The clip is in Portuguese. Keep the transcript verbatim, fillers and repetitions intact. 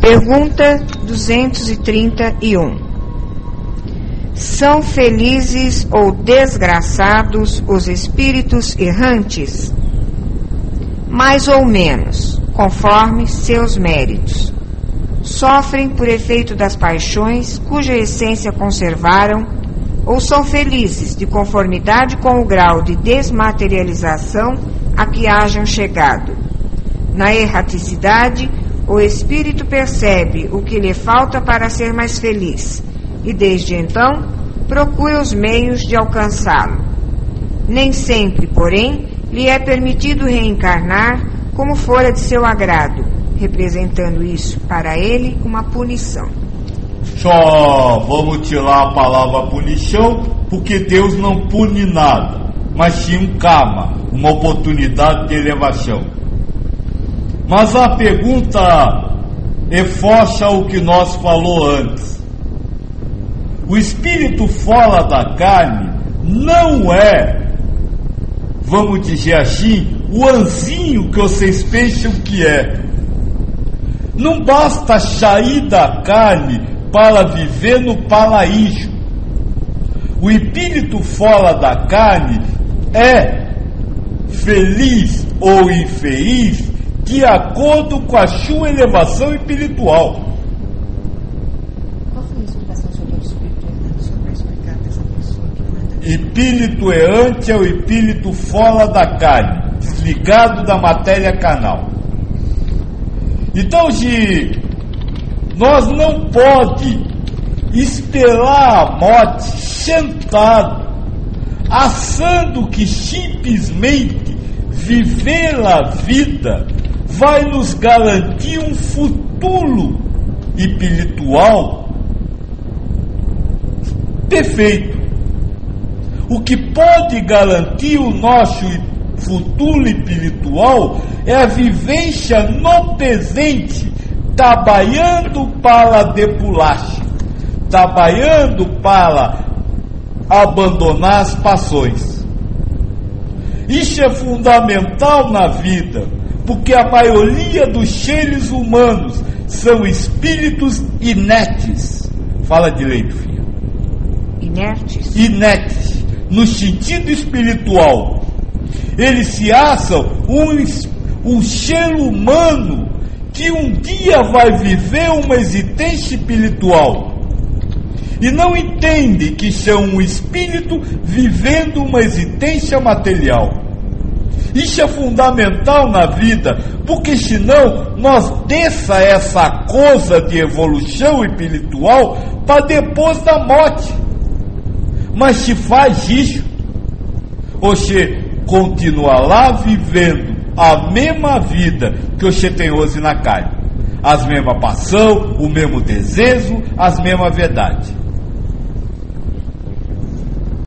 Pergunta duzentos e trinta e um. São felizes ou desgraçados os espíritos errantes? Mais ou menos, conforme seus méritos. Sofrem por efeito das paixões, cuja essência conservaram, ou são felizes de conformidade com o grau de desmaterialização a que hajam chegado. Na erraticidade, o espírito percebe o que lhe falta para ser mais feliz e, desde então, procura os meios de alcançá-lo. Nem sempre, porém, lhe é permitido reencarnar como fora de seu agrado, representando isso para ele uma punição. Só vamos tirar a palavra punição, porque Deus não pune nada, mas sim um karma, uma oportunidade de elevação. Mas a pergunta reforça o que nós falou antes. O espírito fora da carne não é, vamos dizer assim, o anjinho que vocês pensam que é. Não basta sair da carne para viver no paraíso. O espírito fora da carne é feliz ou infeliz de acordo com a sua elevação espiritual. Qual foi a explicação sobre o espírito errante? Só para explicar dessa pessoa que manda. Espírito errante é o espírito fora da carne, desligado da matéria carnal. Então, se nós não pode esperar a morte sentado, achando que simplesmente viver a vida vai nos garantir um futuro espiritual perfeito. O que pode garantir o nosso futuro espiritual é a vivência no presente, trabalhando para depular-se, trabalhando para abandonar as paixões. Isso é fundamental na vida, porque a maioria dos seres humanos são espíritos inertes. Fala direito, filha. Inertes? Inertes, no sentido espiritual. Eles se acham um, um ser humano que um dia vai viver uma existência espiritual. E não entende que são um espírito vivendo uma existência material. Isso é fundamental na vida, porque senão nós deixa essa coisa de evolução espiritual para depois da morte. Mas se faz isso, você continua lá vivendo a mesma vida que você tem hoje na carne. As mesmas paixões, o mesmo desejo, as mesmas verdades.